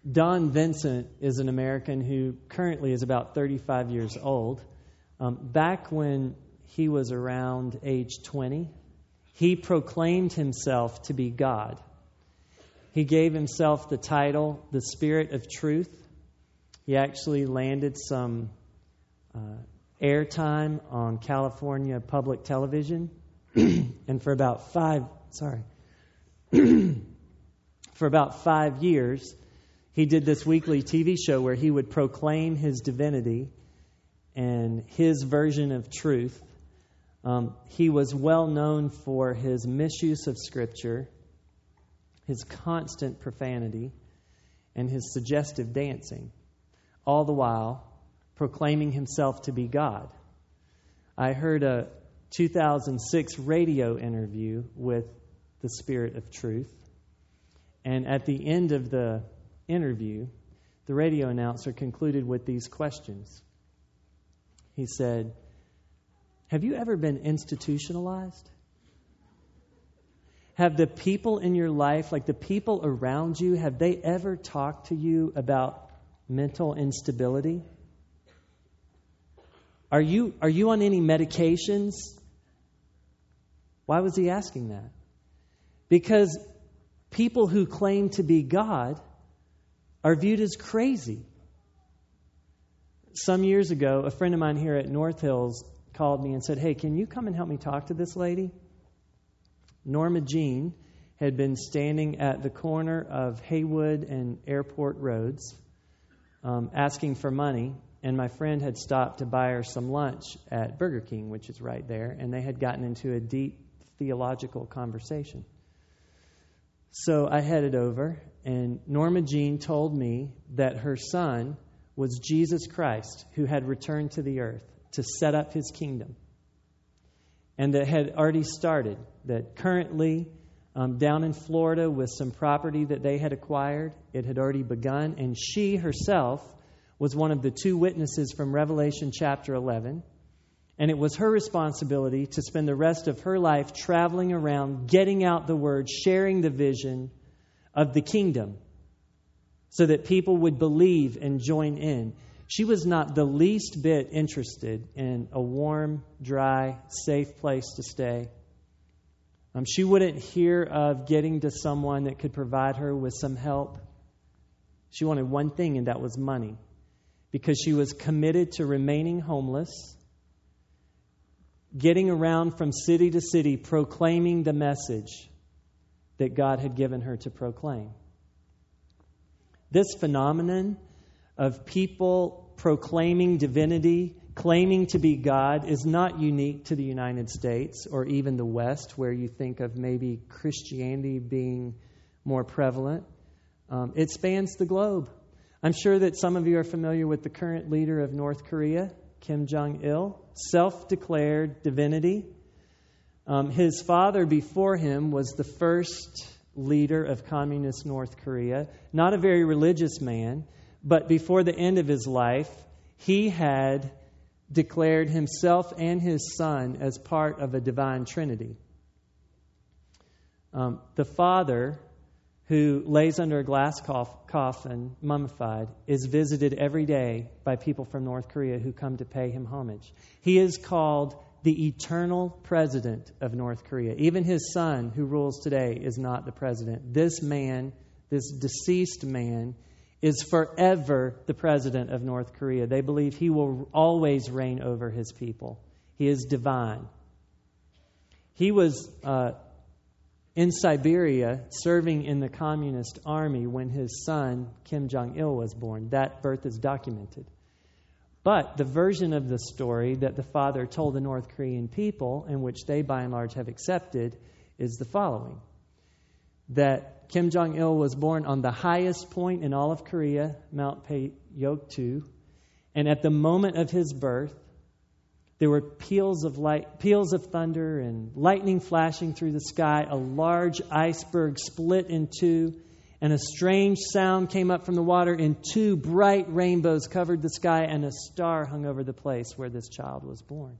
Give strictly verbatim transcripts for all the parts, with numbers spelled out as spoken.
Don Vincent is an American who currently is about thirty-five years old. Um, back when he was around age twenty, he proclaimed himself to be God. He gave himself the title, the Spirit of Truth. He actually landed some uh, airtime on California public television. And for about five, sorry, for about five years, he did this weekly T V show where he would proclaim his divinity and his version of truth. Um, he was well known for his misuse of Scripture, his constant profanity, and his suggestive dancing, all the while proclaiming himself to be God. I heard a two thousand six radio interview with the Spirit of Truth, and at the end of the interview, the radio announcer concluded with these questions. He said, "Have you ever been institutionalized? Have the people in your life, like the people around you, have they ever talked to you about mental instability? Are you are you on any medications?" Why was he asking that? Because people who claim to be God are viewed as crazy. Some years ago, a friend of mine here at North Hills called me and said, "Hey, can you come and help me talk to this lady?" Norma Jean had been standing at the corner of Haywood and Airport Roads um, asking for money, and my friend had stopped to buy her some lunch at Burger King, which is right there, and they had gotten into a deep theological conversation. So I headed over, and Norma Jean told me that her son was Jesus Christ, who had returned to the earth to set up his kingdom, and that had already started, that currently um, down in Florida with some property that they had acquired, it had already begun, and she herself was one of the two witnesses from Revelation chapter eleven, and it was her responsibility to spend the rest of her life traveling around, getting out the word, sharing the vision of the kingdom so that people would believe and join in. She was not the least bit interested in a warm, dry, safe place to stay. Um, she wouldn't hear of getting to someone that could provide her with some help. She wanted one thing, and that was money, because she was committed to remaining homeless, getting around from city to city, proclaiming the message that God had given her to proclaim. This phenomenon of people proclaiming divinity, claiming to be God, is not unique to the United States or even the West, where you think of maybe Christianity being more prevalent. Um, it spans the globe. I'm sure that some of you are familiar with the current leader of North Korea, Kim Jong-il, self-declared divinity. Um, his father before him was the first leader of communist North Korea, not a very religious man, but before the end of his life, he had declared himself and his son as part of a divine trinity. Um, the father, who lays under a glass coff- coffin, mummified, is visited every day by people from North Korea who come to pay him homage. He is called the eternal president of North Korea. Even his son, who rules today, is not the president. This man, this deceased man, is forever the president of North Korea. They believe he will always reign over his people. He is divine. He was uh, in Siberia serving in the communist army when his son, Kim Jong-il, was born. That birth is documented. But the version of the story that the father told the North Korean people, and which they by and large have accepted, is the following: that Kim Jong-il was born on the highest point in all of Korea, Mount Paeoktu, and at the moment of his birth, there were peals of light, peals of thunder and lightning flashing through the sky. A large iceberg split in two, and a strange sound came up from the water, and two bright rainbows covered the sky, and a star hung over the place where this child was born.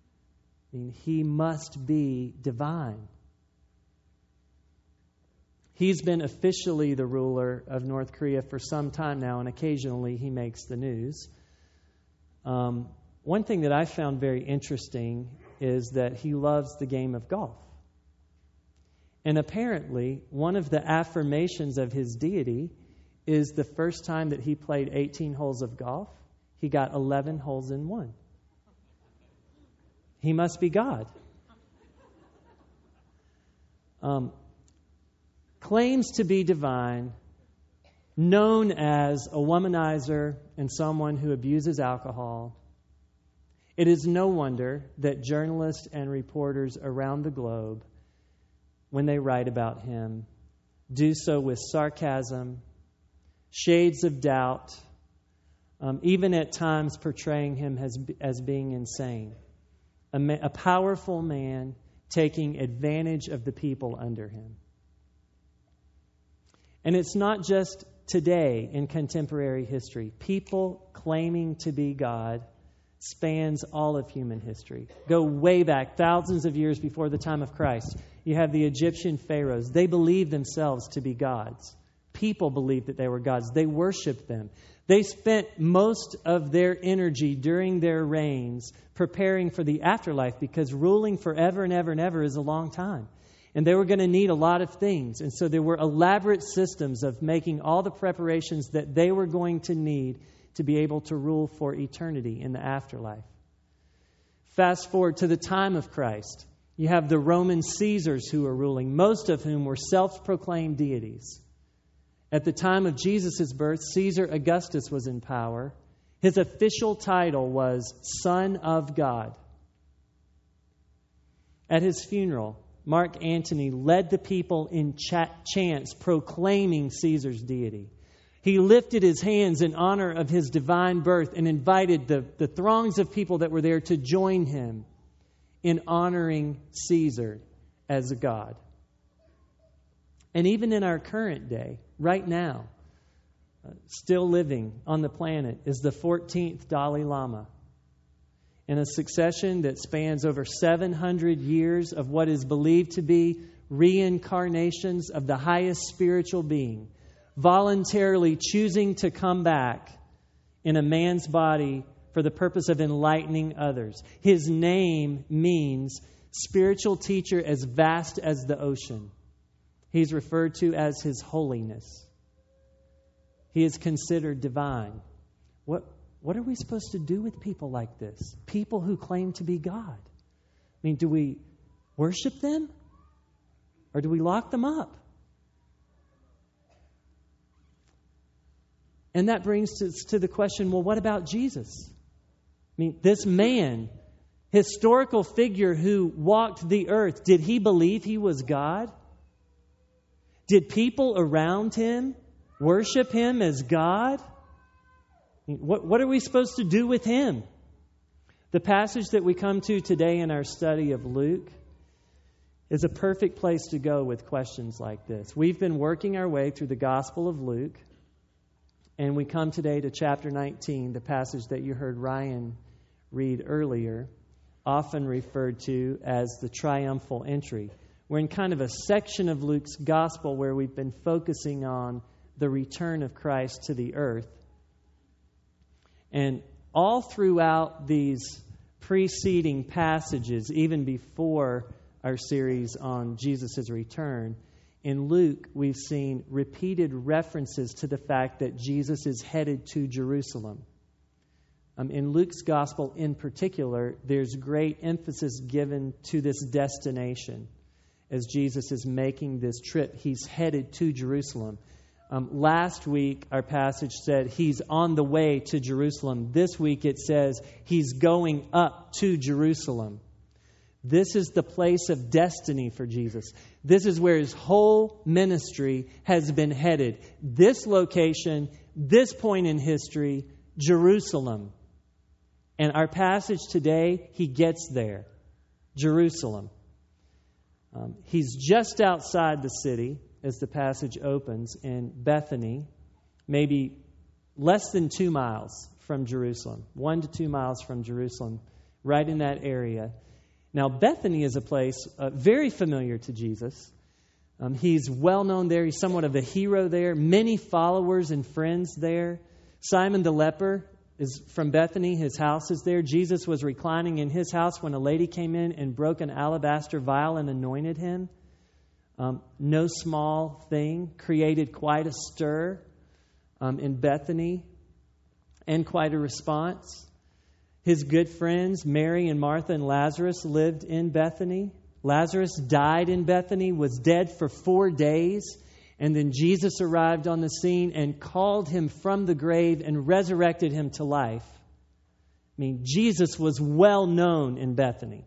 I mean, he must be divine. He's been officially the ruler of North Korea for some time now, and occasionally he makes the news. Um, one thing that I found very interesting is that he loves the game of golf. And apparently, one of the affirmations of his deity is the first time that he played eighteen holes of golf, he got eleven holes in one. He must be God. Um, claims to be divine, known as a womanizer and someone who abuses alcohol. It is no wonder that journalists and reporters around the globe, when they write about him, do so with sarcasm, shades of doubt, um, even at times portraying him as, as being insane. A, ma- a powerful man taking advantage of the people under him. And it's not just today in contemporary history. People claiming to be God spans all of human history. Go way back, thousands of years before the time of Christ. You have the Egyptian pharaohs. They believed themselves to be gods. People believed that they were gods. They worshiped them. They spent most of their energy during their reigns preparing for the afterlife, because ruling forever and ever and ever is a long time. And they were going to need a lot of things. And so there were elaborate systems of making all the preparations that they were going to need to be able to rule for eternity in the afterlife. Fast forward to the time of Christ. You have the Roman Caesars who are ruling, most of whom were self-proclaimed deities. At the time of Jesus' birth, Caesar Augustus was in power. His official title was Son of God. At his funeral, Mark Antony led the people in chants proclaiming Caesar's deity. He lifted his hands in honor of his divine birth and invited the, the throngs of people that were there to join him in honoring Caesar as a god. And even in our current day, right now, uh, still living on the planet is the fourteenth Dalai Lama, in a succession that spans over seven hundred years of what is believed to be reincarnations of the highest spiritual being, voluntarily choosing to come back in a man's body for the purpose of enlightening others. His name means spiritual teacher as vast as the ocean. He's referred to as His Holiness. He is considered divine. What, what are we supposed to do with people like this? People who claim to be God. I mean, do we worship them? Or do we lock them up? And that brings us to the question, well, what about Jesus? I mean, this man, historical figure who walked the earth, did he believe he was God? Did people around him worship him as God? What, what are we supposed to do with him? The passage that we come to today in our study of Luke is a perfect place to go with questions like this. We've been working our way through the Gospel of Luke, and we come today to chapter nineteen, the passage that you heard Ryan read earlier, often referred to as the triumphal entry. We're in kind of a section of Luke's gospel where we've been focusing on the return of Christ to the earth. And all throughout these preceding passages, even before our series on Jesus' return, in Luke, we've seen repeated references to the fact that Jesus is headed to Jerusalem. Um, in Luke's gospel in particular, there's great emphasis given to this destination. As Jesus is making this trip, he's headed to Jerusalem. Um, last week, our passage said he's on the way to Jerusalem. This week, it says he's going up to Jerusalem. This is the place of destiny for Jesus. This is where his whole ministry has been headed. This location, this point in history, Jerusalem. And our passage today, he gets there. Jerusalem. Um, he's just outside the city as the passage opens in Bethany, maybe less than two miles from Jerusalem, one to two miles from Jerusalem, right in that area. Now, Bethany is a place uh, very familiar to Jesus. Um, he's well known there. He's somewhat of a hero there. Many followers and friends there. Simon the leper is from Bethany. His house is there. Jesus was reclining in his house when a lady came in and broke an alabaster vial and anointed him. Um, no small thing. Created quite a stir um, in Bethany and quite a response. His good friends, Mary and Martha and Lazarus, lived in Bethany. Lazarus died in Bethany, was dead for four days, and then Jesus arrived on the scene and called him from the grave and resurrected him to life. I mean, Jesus was well known in Bethany.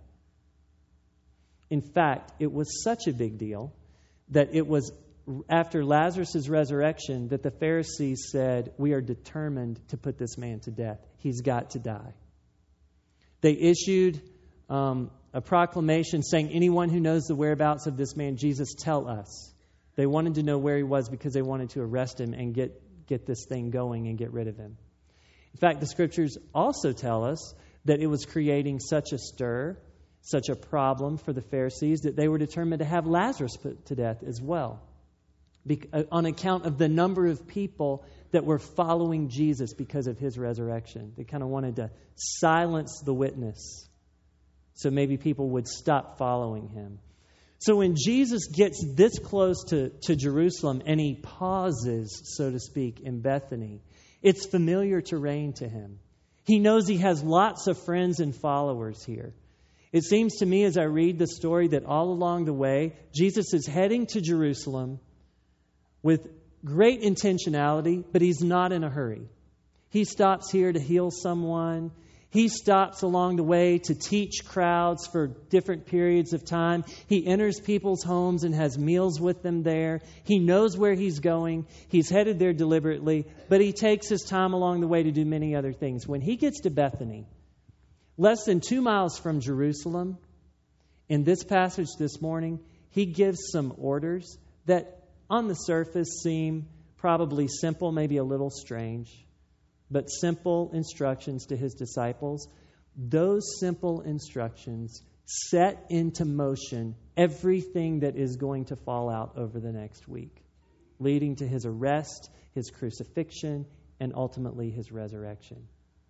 In fact, it was such a big deal that it was after Lazarus' resurrection that the Pharisees said, we are determined to put this man to death. He's got to die. They issued um, a proclamation saying, anyone who knows the whereabouts of this man, Jesus, tell us. They wanted to know where he was because they wanted to arrest him and get, get this thing going and get rid of him. In fact, the scriptures also tell us that it was creating such a stir, such a problem for the Pharisees, that they were determined to have Lazarus put to death as well, Be- on account of the number of people that were following Jesus because of his resurrection. They kind of wanted to silence the witness so maybe people would stop following him. So when Jesus gets this close to, to Jerusalem and he pauses, so to speak, in Bethany, it's familiar terrain to him. He knows he has lots of friends and followers here. It seems to me as I read the story that all along the way, Jesus is heading to Jerusalem with great intentionality, but he's not in a hurry. He stops here to heal someone. He stops along the way to teach crowds for different periods of time. He enters people's homes and has meals with them there. He knows where he's going. He's headed there deliberately, but he takes his time along the way to do many other things. When he gets to Bethany, less than two miles from Jerusalem, in this passage this morning, he gives some orders that on the surface seem probably simple, maybe a little strange, but simple instructions to his disciples. Those simple instructions set into motion everything that is going to fall out over the next week, leading to his arrest, his crucifixion, and ultimately his resurrection.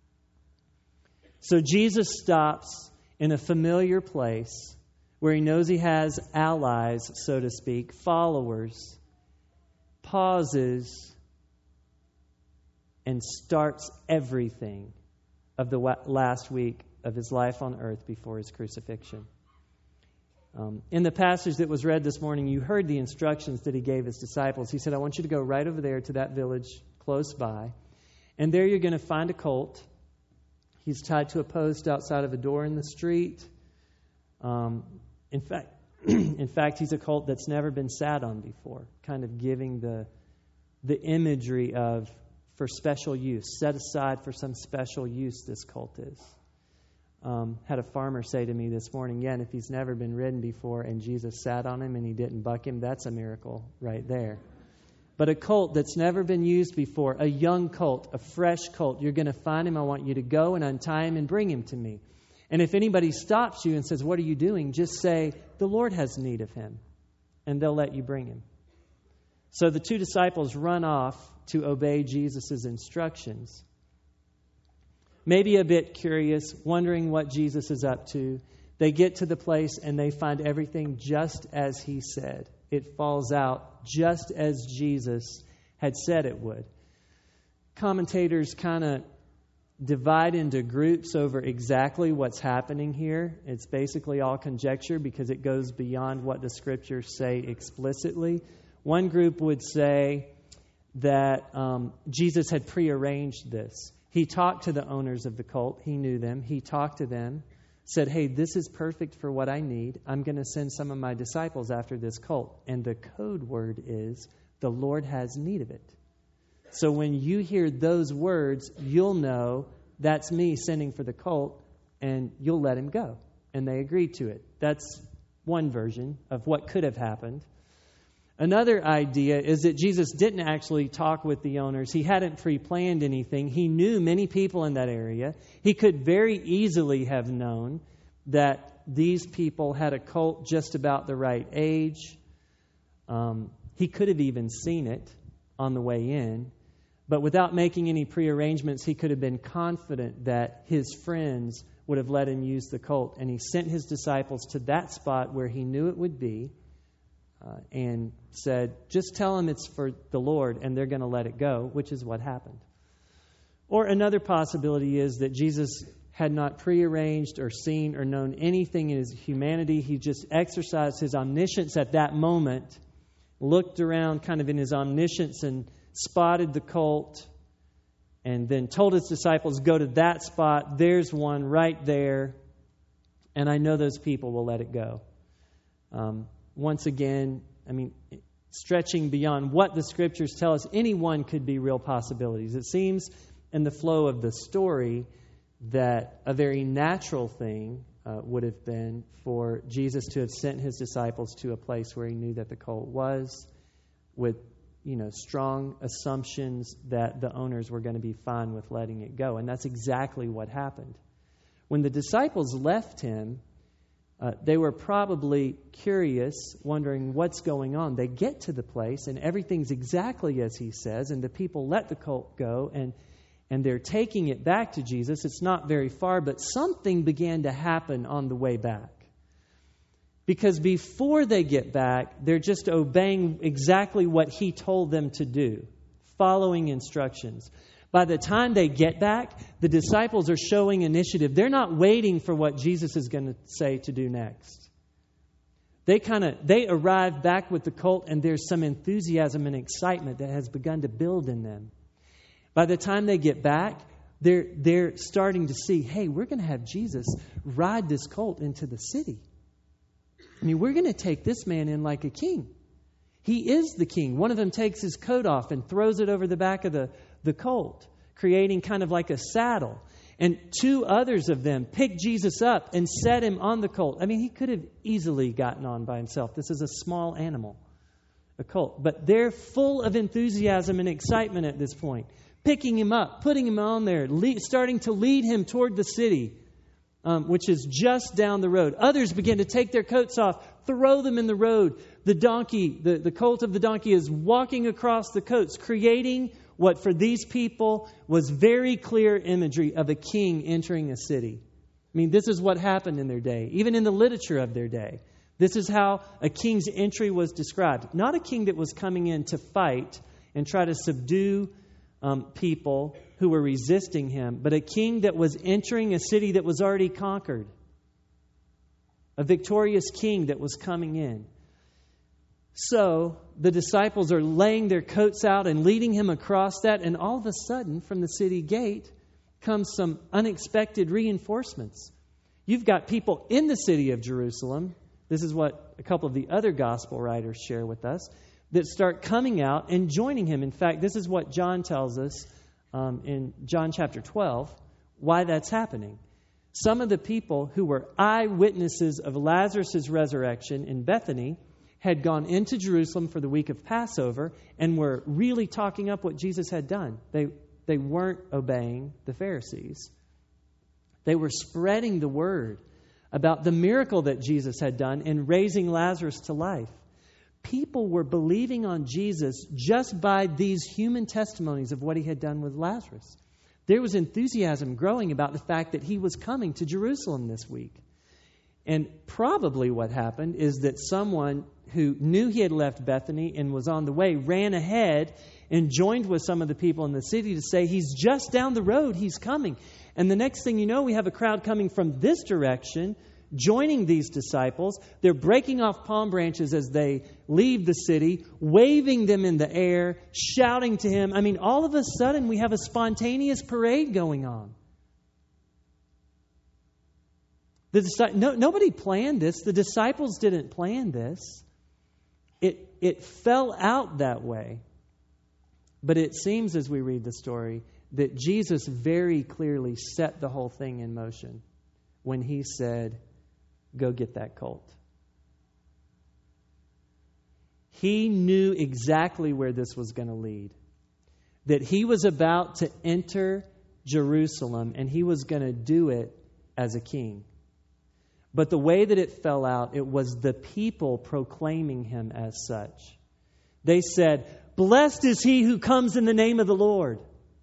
So Jesus stops in a familiar place where he knows he has allies, so to speak, followers, pauses, and starts everything of the last week of his life on earth before his crucifixion. Um, in the passage that was read this morning, you heard the instructions that he gave his disciples. He said, I want you to go right over there to that village close by, and there you're going to find a colt. He's tied to a post outside of a door in the street. Um, in fact, in fact, he's a colt that's never been sat on before, kind of giving the the imagery of for special use, set aside for some special use this colt is. Um, had a farmer say to me this morning, yeah, and if he's never been ridden before and Jesus sat on him and he didn't buck him, that's a miracle right there. But a colt that's never been used before, a young colt, a fresh colt, you're going to find him. I want you to go and untie him and bring him to me. And if anybody stops you and says, what are you doing? Just say, the Lord has need of him. And they'll let you bring him. So the two disciples run off to obey Jesus' instructions. Maybe a bit curious, wondering what Jesus is up to. They get to the place and they find everything just as he said. It falls out just as Jesus had said it would. Commentators kind of divide into groups over exactly what's happening here. It's basically all conjecture because it goes beyond what the scriptures say explicitly. One group would say that um, Jesus had prearranged this. He talked to the owners of the cult. He knew them. He talked to them, said, hey, this is perfect for what I need. I'm going to send some of my disciples after this colt. And the code word is, the Lord has need of it. So when you hear those words, you'll know that's me sending for the colt, and you'll let him go. And they agreed to it. That's one version of what could have happened. Another idea is that Jesus didn't actually talk with the owners. He hadn't pre-planned anything. He knew many people in that area. He could very easily have known that these people had a colt just about the right age. Um, he could have even seen it on the way in, but without making any prearrangements, he could have been confident that his friends would have let him use the colt. And he sent his disciples to that spot where he knew it would be uh, and said, just tell them it's for the Lord, and they're going to let it go, which is what happened. Or another possibility is that Jesus had not prearranged or seen or known anything in his humanity. He just exercised his omniscience at that moment, looked around kind of in his omniscience and spotted the colt, and then told his disciples, go to that spot. There's one right there. And I know those people will let it go. Um, once again, I mean, stretching beyond what the Scriptures tell us, any one could be real possibilities. It seems in the flow of the story that a very natural thing uh, would have been for Jesus to have sent his disciples to a place where he knew that the colt was, with you know, strong assumptions that the owners were going to be fine with letting it go. And that's exactly what happened. When the disciples left him, uh, they were probably curious, wondering what's going on. They get to the place, and everything's exactly as he says, and the people let the colt go, and, and they're taking it back to Jesus. It's not very far, but something began to happen on the way back. Because before they get back, they're just obeying exactly what he told them to do, following instructions. By the time they get back, the disciples are showing initiative. They're not waiting for what Jesus is going to say to do next. They kind of they arrive back with the colt, and there's some enthusiasm and excitement that has begun to build in them. By the time they get back, they're they're starting to see, hey, we're going to have Jesus ride this colt into the city. I mean, we're going to take this man in like a king. He is the king. One of them takes his coat off and throws it over the back of the, the colt, creating kind of like a saddle. And two others of them pick Jesus up and set him on the colt. I mean, he could have easily gotten on by himself. This is a small animal, a colt. But they're full of enthusiasm and excitement at this point, picking him up, putting him on there, lead, starting to lead him toward the city. Um, which is just down the road. Others begin to take their coats off, throw them in the road. The donkey, the, the colt of the donkey is walking across the coats, creating what for these people was very clear imagery of a king entering a city. I mean, this is what happened in their day, even in the literature of their day. This is how a king's entry was described. Not a king that was coming in to fight and try to subdue um, people who were resisting him, but a king that was entering a city that was already conquered. A victorious king that was coming in. So the disciples are laying their coats out and leading him across that, and all of a sudden, from the city gate, comes some unexpected reinforcements. You've got people in the city of Jerusalem. This is what a couple of the other gospel writers share with us, that start coming out and joining him. In fact, this is what John tells us Um, in John chapter twelve, why that's happening. Some of the people who were eyewitnesses of Lazarus' resurrection in Bethany had gone into Jerusalem for the week of Passover and were really talking up what Jesus had done. They, they weren't obeying the Pharisees. They were spreading the word about the miracle that Jesus had done in raising Lazarus to life. People were believing on Jesus just by these human testimonies of what he had done with Lazarus. There was enthusiasm growing about the fact that he was coming to Jerusalem this week. And probably what happened is that someone who knew he had left Bethany and was on the way ran ahead and joined with some of the people in the city to say, he's just down the road, he's coming. And the next thing you know, we have a crowd coming from this direction, joining these disciples. They're breaking off palm branches as they leave the city, waving them in the air, shouting to him. I mean, all of a sudden, we have a spontaneous parade going on. The, no, nobody planned this. The disciples didn't plan this. It, it fell out that way. But it seems, as we read the story, that Jesus very clearly set the whole thing in motion when he said, go get that colt. He knew exactly where this was going to lead. That he was about to enter Jerusalem and he was going to do it as a king. But the way that it fell out, it was the people proclaiming him as such. They said, "Blessed is he who comes in the name of the Lord."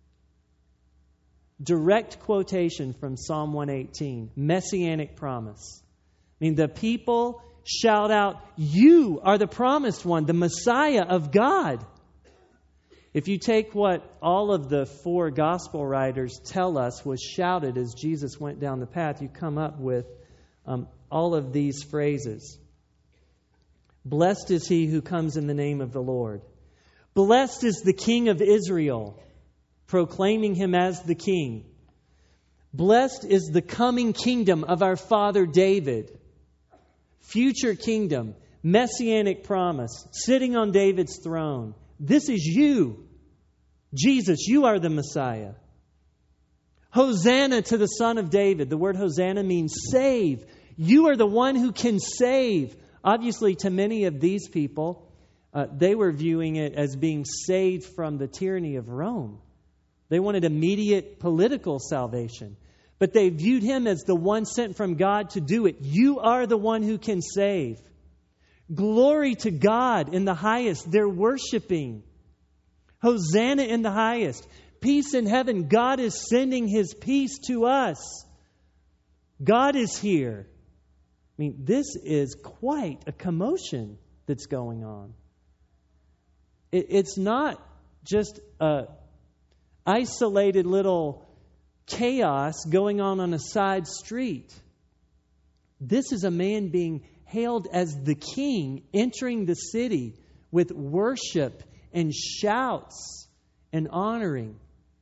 Direct quotation from Psalm one eighteen, messianic promise. I mean, the people shout out, "You are the promised one, the Messiah of God." If you take what all of the four gospel writers tell us was shouted as Jesus went down the path, you come up with um, all of these phrases. Blessed is he who comes in the name of the Lord. Blessed is the King of Israel, proclaiming him as the King. Blessed is the coming kingdom of our father David. Future kingdom, messianic promise, sitting on David's throne. This is you, Jesus. You are the Messiah. Hosanna to the Son of David. The word Hosanna means save. You are the one who can save. Obviously, to many of these people, uh, they were viewing it as being saved from the tyranny of Rome. They wanted immediate political salvation. But they viewed him as the one sent from God to do it. You are the one who can save. Glory to God in the highest. They're worshiping. Hosanna in the highest. Peace in heaven. God is sending His peace to us. God is here. I mean, this is quite a commotion that's going on. It, it's not just a isolated little chaos going on on a side street. This is a man being hailed as the king, entering the city with worship and shouts and honoring,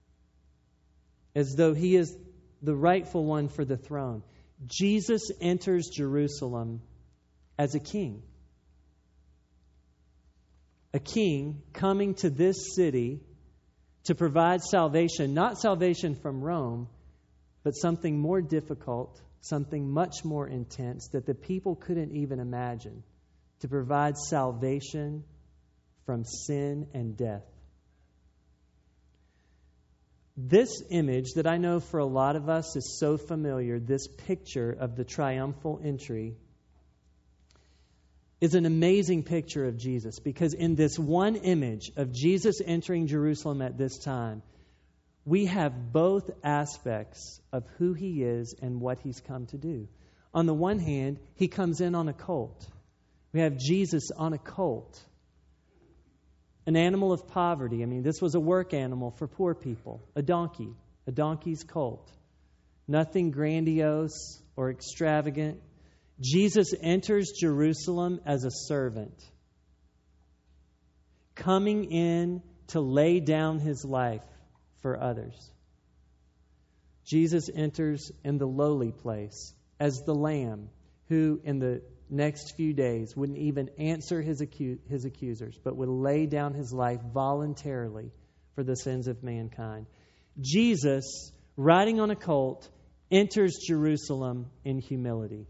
as though he is the rightful one for the throne. Jesus enters Jerusalem as a king. A king coming to this city to provide salvation, not salvation from Rome, but something more difficult, something much more intense that the people couldn't even imagine, to provide salvation from sin and death. This image that I know for a lot of us is so familiar, this picture of the triumphal entry, is an amazing picture of Jesus, because in this one image of Jesus entering Jerusalem at this time, we have both aspects of who He is and what He's come to do. On the one hand, He comes in on a colt. We have Jesus on a colt, an animal of poverty. I mean, this was a work animal for poor people, a donkey, a donkey's colt. Nothing grandiose or extravagant. Jesus enters Jerusalem as a servant, coming in to lay down His life for others. Jesus enters in the lowly place as the Lamb who in the next few days wouldn't even answer his, acu- his accusers, but would lay down His life voluntarily for the sins of mankind. Jesus, riding on a colt, enters Jerusalem in humility.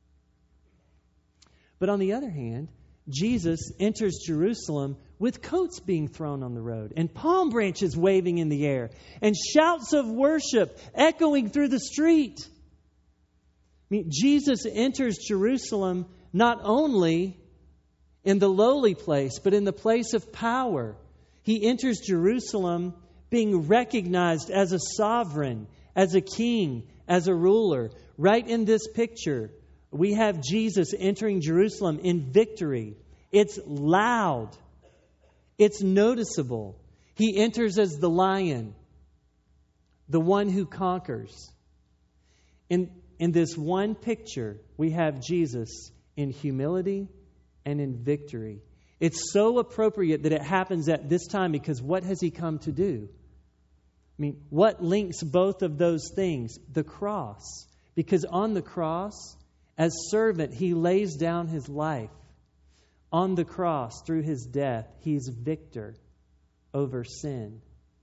But on the other hand, Jesus enters Jerusalem with coats being thrown on the road and palm branches waving in the air and shouts of worship echoing through the street. I mean, Jesus enters Jerusalem not only in the lowly place, but in the place of power. He enters Jerusalem being recognized as a sovereign, as a king, as a ruler. Right in this picture, we have Jesus entering Jerusalem in victory. It's loud. It's noticeable. He enters as the lion, the one who conquers. In, in this one picture, we have Jesus in humility and in victory. It's so appropriate that it happens at this time, because what has He come to do? I mean, what links both of those things? The cross. Because on the cross, as servant, He lays down His life. On the cross, through His death, He's victor over sin.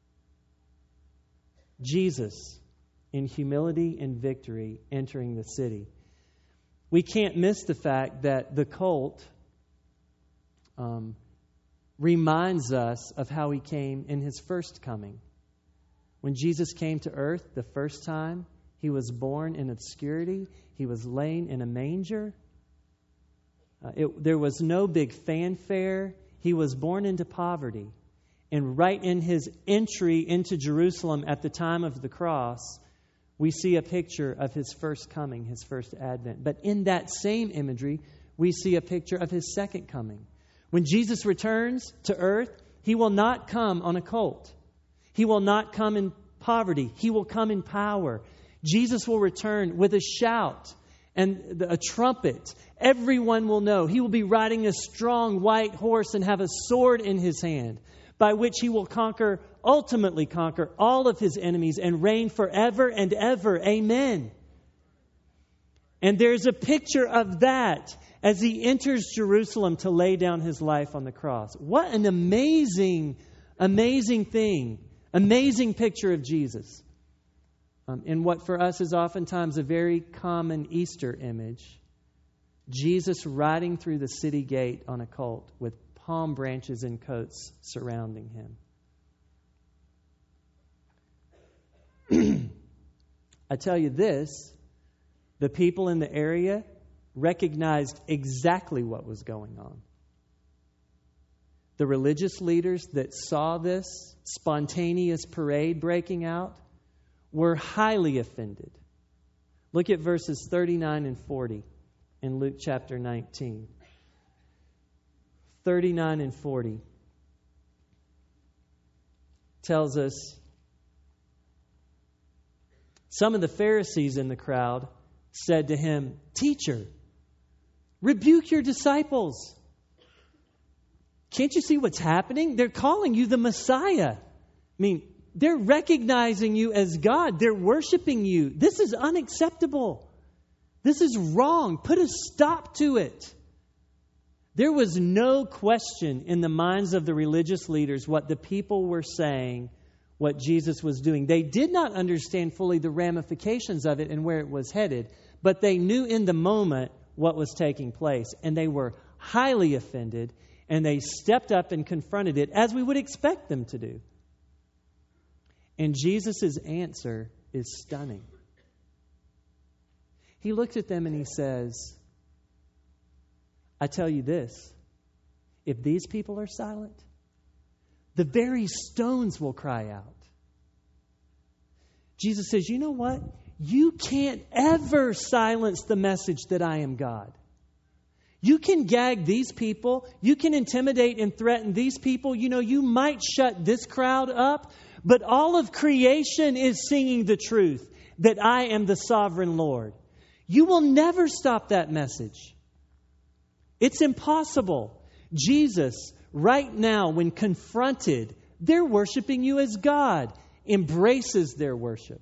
Jesus, in humility and victory, entering the city. We can't miss the fact that the colt um, reminds us of how He came in His first coming. When Jesus came to earth the first time, He was born in obscurity. He was laying in a manger. Uh, it, there was no big fanfare. He was born into poverty. And right in his entry into Jerusalem at the time of the cross, we see a picture of his first coming, his first advent. But in that same imagery, we see a picture of his second coming. When Jesus returns to earth, he will not come on a colt. He will not come in poverty. He will come in power. Jesus will return with a shout and a trumpet. Everyone will know. He will be riding a strong white horse and have a sword in his hand, by which he will conquer, ultimately conquer all of his enemies and reign forever and ever. Amen. And there's a picture of that as he enters Jerusalem to lay down his life on the cross. What an amazing, amazing thing. Amazing picture of Jesus. Um, in what for us is oftentimes a very common Easter image. Jesus riding through the city gate on a colt with palm branches and coats surrounding him. I tell you this, the people in the area recognized exactly what was going on. The religious leaders that saw this spontaneous parade breaking out were highly offended. Look at verses thirty-nine and forty in Luke chapter nineteen. thirty-nine and forty tells us, some of the Pharisees in the crowd said to him, "Teacher, rebuke your disciples. Can't you see what's happening? They're calling you the Messiah. I mean, they're recognizing you as God. They're worshiping you. This is unacceptable. This is wrong. Put a stop to it." There was no question in the minds of the religious leaders what the people were saying, what Jesus was doing. They did not understand fully the ramifications of it and where it was headed, but they knew in the moment what was taking place, and they were highly offended, and they stepped up and confronted it as we would expect them to do. And Jesus' answer is stunning. He looks at them and he says, "I tell you this, if these people are silent, the very stones will cry out." Jesus says, you know what? You can't ever silence the message that I am God. You can gag these people. You can intimidate and threaten these people. You know, you might shut this crowd up, but all of creation is singing the truth that I am the sovereign Lord. You will never stop that message. It's impossible. Jesus, right now, when confronted, they're worshiping you as God, embraces their worship,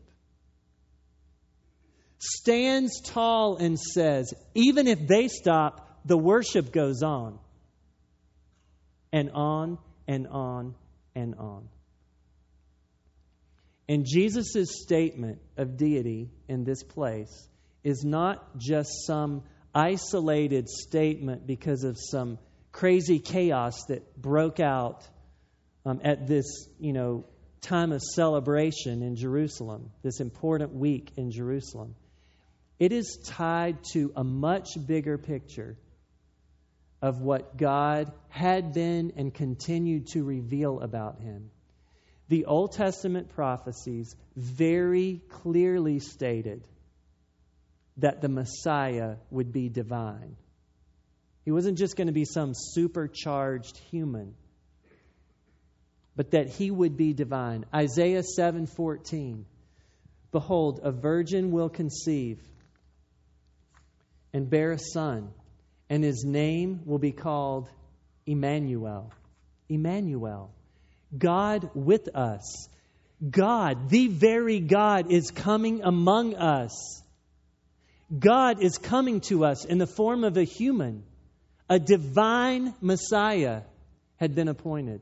stands tall and says, even if they stop, the worship goes on. And on and on and on. And Jesus' statement of deity in this place is not just some isolated statement because of some crazy chaos that broke out um, at this, you know, time of celebration in Jerusalem, this important week in Jerusalem. It is tied to a much bigger picture of what God had been and continued to reveal about Him. The Old Testament prophecies very clearly stated that the Messiah would be divine. He wasn't just going to be some supercharged human, but that He would be divine. Isaiah seven fourteen, "Behold, a virgin will conceive and bear a son, and His name will be called Emmanuel." Emmanuel. God with us. God, the very God, is coming among us. God is coming to us in the form of a human. A divine Messiah had been appointed.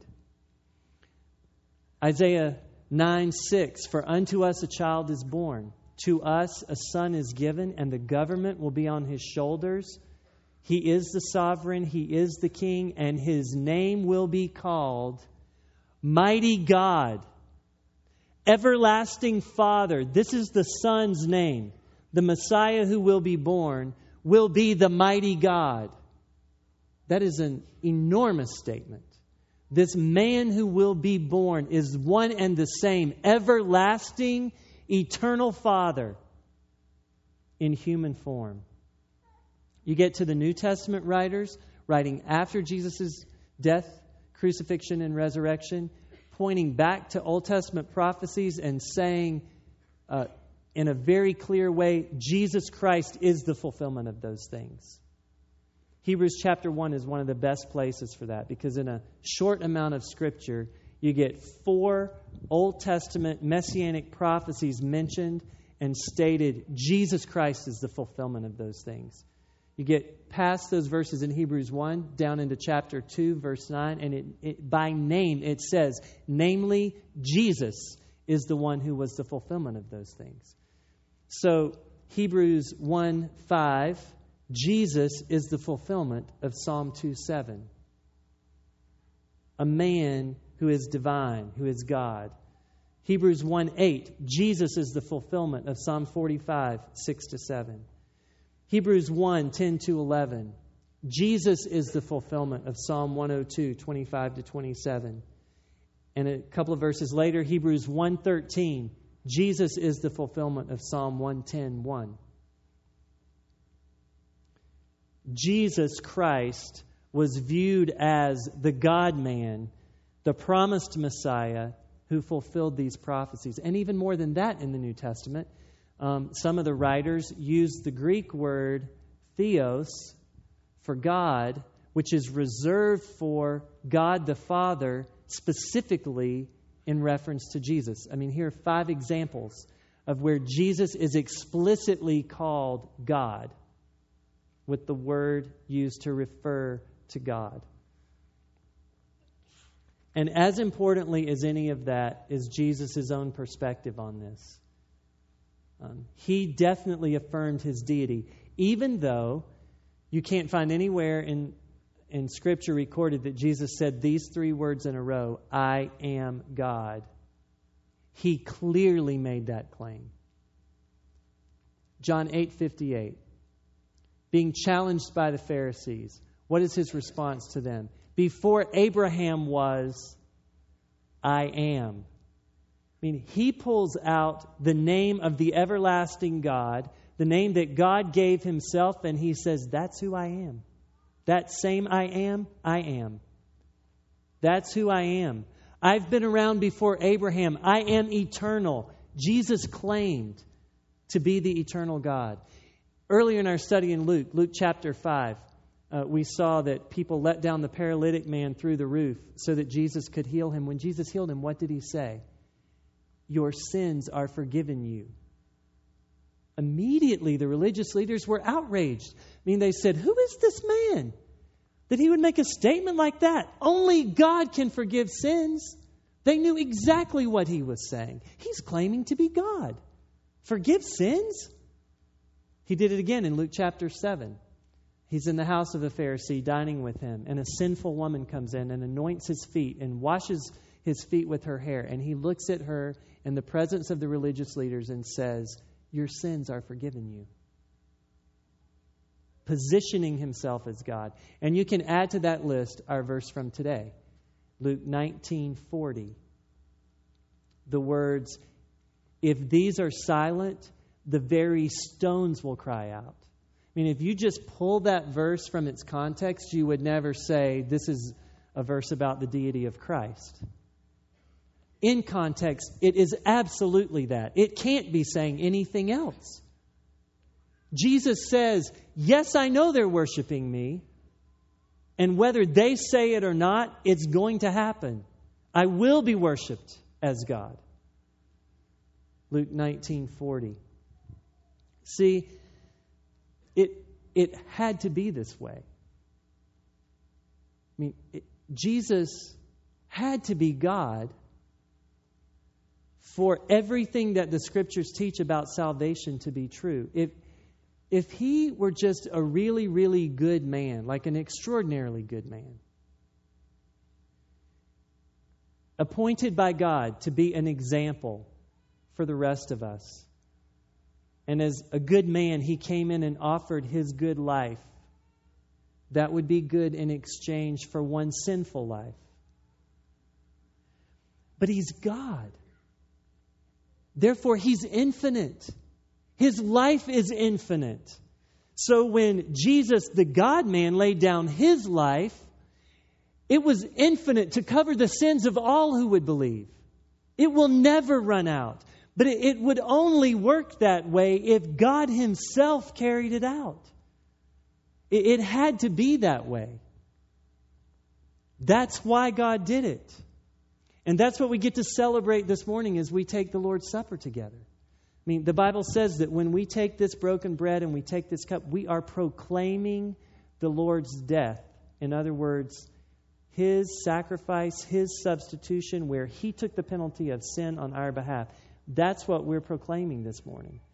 Isaiah nine six, "For unto us a child is born, to us a son is given, and the government will be on His shoulders. He is the sovereign, He is the king, and His name will be called Mighty God, Everlasting Father." This is the Son's name. The Messiah who will be born will be the Mighty God. That is an enormous statement. This man who will be born is one and the same, everlasting, eternal Father in human form. You get to the New Testament writers, writing after Jesus' death, crucifixion, and resurrection, pointing back to Old Testament prophecies and saying uh, in a very clear way, Jesus Christ is the fulfillment of those things. Hebrews chapter one is one of the best places for that, because in a short amount of Scripture, you get four Old Testament messianic prophecies mentioned and stated. Jesus Christ is the fulfillment of those things. You get past those verses in Hebrews one, down into chapter two, verse nine, and it, it, by name it says, namely, Jesus is the one who was the fulfillment of those things. So, Hebrews one five, Jesus is the fulfillment of Psalm two seven. A man who is divine, who is God. Hebrews one eight, Jesus is the fulfillment of Psalm forty-five, six to seven. Hebrews one ten to eleven, Jesus is the fulfillment of Psalm one oh two, twenty-five to twenty-seven. And a couple of verses later, Hebrews one thirteen, Jesus is the fulfillment of Psalm one ten, one. Jesus Christ was viewed as the God-man, the promised Messiah who fulfilled these prophecies. And even more than that in the New Testament, um, some of the writers use the Greek word theos for God, which is reserved for God the Father, specifically in reference to Jesus. I mean, here are five examples of where Jesus is explicitly called God, with the word used to refer to God. And as importantly as any of that is Jesus' own perspective on this. Um, he definitely affirmed his deity, even though you can't find anywhere in, in Scripture recorded that Jesus said these three words in a row, I am God. He clearly made that claim. John eight fifty-eight. Being challenged by the Pharisees, what is his response to them? Before Abraham was, I am. I mean, he pulls out the name of the everlasting God, the name that God gave himself, and he says, that's who I am. That same I am, I am. That's who I am. I've been around before Abraham. I am eternal. Jesus claimed to be the eternal God. Earlier in our study in Luke, Luke chapter five, uh, we saw that people let down the paralytic man through the roof so that Jesus could heal him. When Jesus healed him, what did he say? Your sins are forgiven you. Immediately, the religious leaders were outraged. I mean, they said, who is this man that he would make a statement like that? Only God can forgive sins. They knew exactly what he was saying. He's claiming to be God. Forgive sins? He did it again in Luke chapter seven. He's in the house of a Pharisee dining with him, and a sinful woman comes in and anoints his feet and washes his feet with her hair. And he looks at her in the presence of the religious leaders and says, your sins are forgiven you. Positioning himself as God. And you can add to that list our verse from today, Luke nineteen forty. The words, if these are silent, the very stones will cry out. I mean, if you just pull that verse from its context, you would never say this is a verse about the deity of Christ. In context, it is absolutely that. It can't be saying anything else. Jesus says, yes, I know they're worshiping me. And whether they say it or not, it's going to happen. I will be worshipped as God. Luke nineteen forty. See, it it had to be this way. I mean, it, Jesus had to be God for everything that the Scriptures teach about salvation to be true. If if he were just a really, really good man, like an extraordinarily good man, appointed by God to be an example for the rest of us, and as a good man, he came in and offered his good life, that would be good in exchange for one sinful life. But He's God. Therefore, He's infinite. His life is infinite. So when Jesus, the God-man, laid down His life, it was infinite to cover the sins of all who would believe. It will never run out. But it, it would only work that way if God Himself carried it out. It, it had to be that way. That's why God did it. And that's what we get to celebrate this morning as we take the Lord's Supper together. I mean, the Bible says that when we take this broken bread and we take this cup, we are proclaiming the Lord's death. In other words, His sacrifice, His substitution, where He took the penalty of sin on our behalf. That's what we're proclaiming this morning.